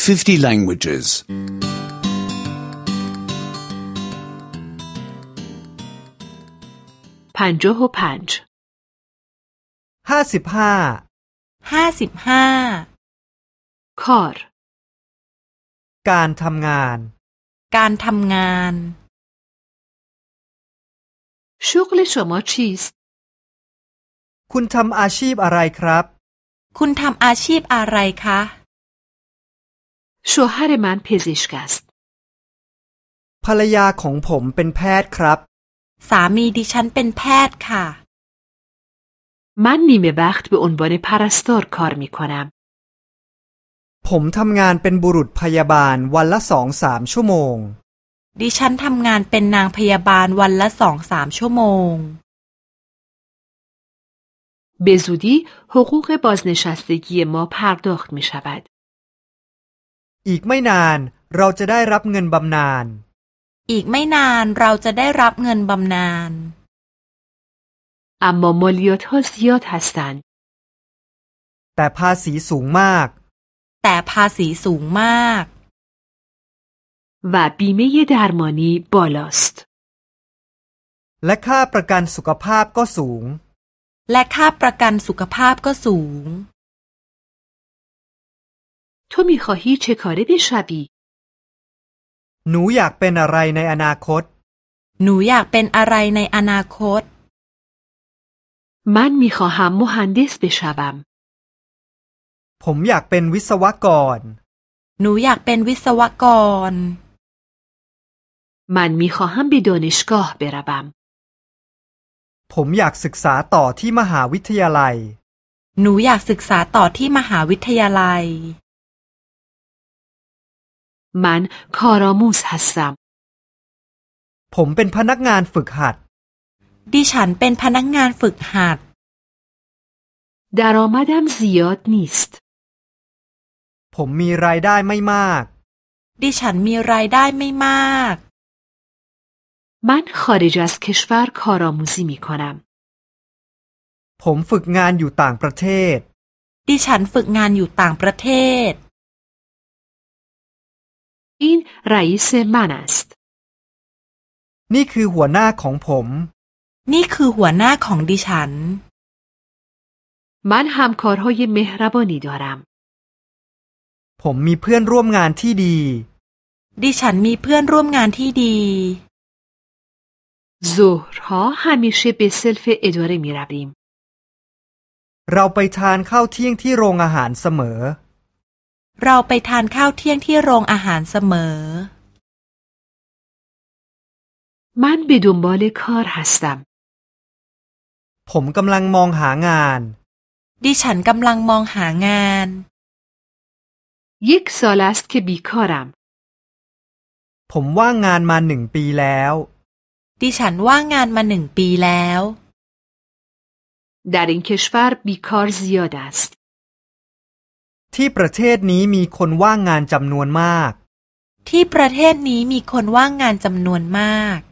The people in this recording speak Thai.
50 languages. 55 55 کار การทำงานการทำงาน شغل شما چیست؟ คุณทำอาชีพอะไรครับคุณทำอาชีพอะไรคะ شوهر من پزشک است. ภรรยาของผมเป็นแพทย์ครับสามีดิฉันเป็นแพทย์ค่ะ من نیمه وقت به عنوان پرستار کار می کنم. ผมทำงานเป็นบุรุษพยาบาลวันละ 2-3 ชั่วโมงดิฉันทำงานเป็นนางพยาบาลวันละ 2-3 ชั่วโมง به زودی حقوق بازنشستگی ما پرداخت می شود. อีกไม่นานเราจะได้รับเงินบำนาญอีกไม่นานเราจะได้รับเงินบำนาญ اما مالیات ها زیاد هستند. แต่ภาษีสูงมากแต่ภาษีสูงมาก و بیمه درمانی بالاست. และค่าประกันสุขภาพก็สูงและค่าประกันสุขภาพก็สูง تو می خواهی چه کاره بشوی؟ หนูอยากเป็นอะไรในอนาคตหนูอยากเป็นอะไรในอนาคต من می خواهم مهندس بشوم. ผมอยากเป็นวิศวกรหนูอยากเป็นวิศวกร من می خواهم به دانشگاه بروم. ผมอยากศึกษาต่อที่มหาวิทยาลัยหนูอยากศึกษาต่อที่มหาวิทยาลัย من کارآموز هستم. ผมเป็นพนักงานฝึกหัดดิฉันเป็นพนักงานฝึกหัด درآمدم زیاد نیست. ผมมีรายได้ไม่มากดิฉันมีรายได้ไม่มาก من خارج از کشور کارآموزی می کنم. ผมฝึกงานอยู่ต่างประเทศดิฉันฝึกงานอยู่ต่างประเทศ این رئیس من است. นี่คือหัวหน้าของผมนี่คือหัวหน้าของดิฉัน من همکارهای مهربانی دارم. ผมมีเพื่อนร่วมงานที่ดีดิฉันมีเพื่อนร่วมงานที่ดี ظهرها همیشه به سلف اداره می رویم. เราไปทานข้าวเที่ยงที่โรงอาหารเสมอเราไปทานข้าวเที่ยงที่โรงอาหารเสมอ من به دنبال کار هستم. ผมกำลังมองหางานดิฉันกำลังมองหางาน یک سال است که بیکارم. ผมว่างงานมา 1 ปีแล้วดิฉันว่างงานมา 1 ปีแล้ว در این کشور بیکار زیاد است. ที่ประเทศนี้มีคนว่างงานจำนวนมากที่ประเทศนี้มีคนว่างงานจำนวนมาก